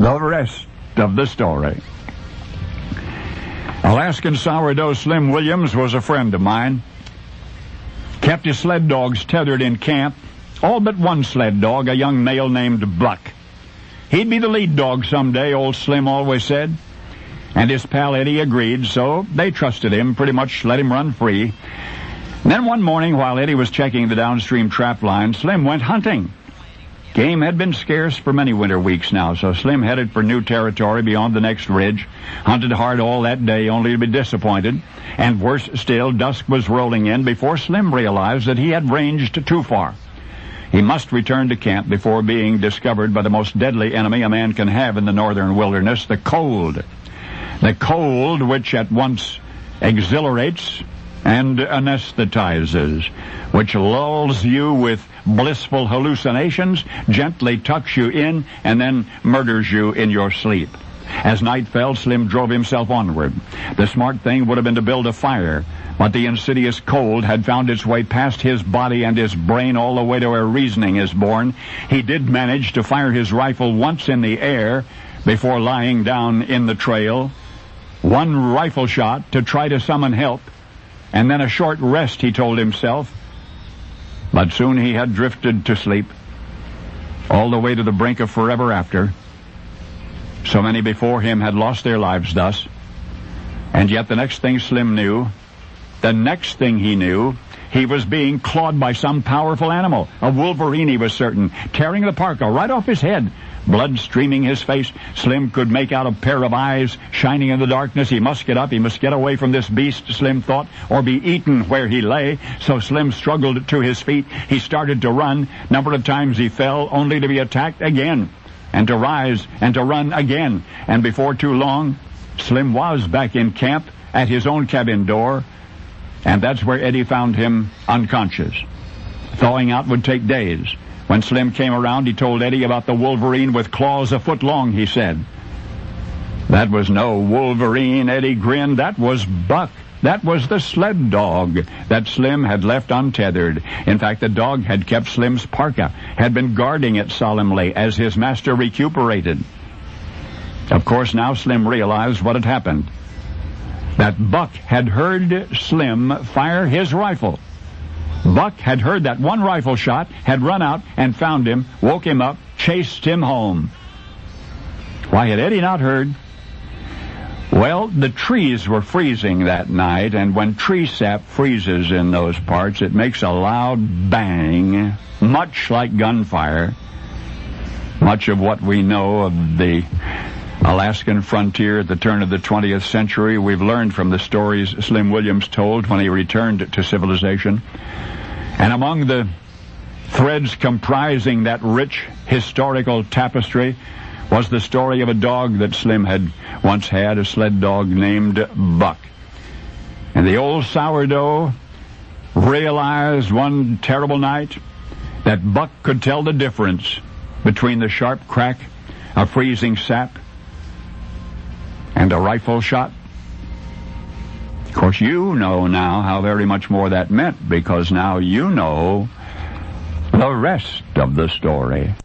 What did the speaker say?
the rest of the story. Alaskan sourdough Slim Williams was a friend of mine. Kept his sled dogs tethered in camp, all but one sled dog, a young male named Buck. He'd be the lead dog someday, old Slim always said. And his pal Eddie agreed, so they trusted him, pretty much let him run free. Then one morning, while Eddie was checking the downstream trap line, Slim went hunting. Game had been scarce for many winter weeks now, so Slim headed for new territory beyond the next ridge, hunted hard all that day only to be disappointed, and worse still, dusk was rolling in before Slim realized that he had ranged too far. He must return to camp before being discovered by the most deadly enemy a man can have in the northern wilderness, the cold. The cold which at once exhilarates and anesthetizes, which lulls you with blissful hallucinations, gently tucks you in, and then murders you in your sleep. As night fell, Slim drove himself onward. The smart thing would have been to build a fire, but the insidious cold had found its way past his body and his brain all the way to where reasoning is born. He did manage to fire his rifle once in the air before lying down in the trail. One rifle shot to try to summon help, and then a short rest, he told himself. But soon he had drifted to sleep, all the way to the brink of forever after. So many before him had lost their lives thus. And yet the next thing Slim knew, he was being clawed by some powerful animal. A wolverine, he was certain, tearing the parka right off his head. Blood streaming his face, Slim could make out a pair of eyes shining in the darkness. He must get up, he must get away from this beast, Slim thought, or be eaten where he lay. So Slim struggled to his feet. He started to run. Number of times he fell, only to be attacked again, and to rise, and to run again. And before too long, Slim was back in camp at his own cabin door, and that's where Eddie found him unconscious. Thawing out would take days. When Slim came around, he told Eddie about the wolverine with claws a foot long, he said. That was no wolverine, Eddie grinned. That was Buck. That was the sled dog that Slim had left untethered. In fact, the dog had kept Slim's parka, had been guarding it solemnly as his master recuperated. Of course, now Slim realized what had happened. That Buck had heard Slim fire his rifle. Buck had heard that one rifle shot, had run out and found him, woke him up, chased him home. Why had Eddie not heard? Well, the trees were freezing that night, and when tree sap freezes in those parts, it makes a loud bang, much like gunfire. Much of what we know of the Alaskan frontier at the turn of the 20th century we've learned from the stories Slim Williams told when he returned to civilization. And among the threads comprising that rich historical tapestry was the story of a dog that Slim had once had, a sled dog named Buck. And the old sourdough realized one terrible night that Buck could tell the difference between the sharp crack of freezing sap and a rifle shot. Of course, you know now how very much more that meant, because now you know the rest of the story.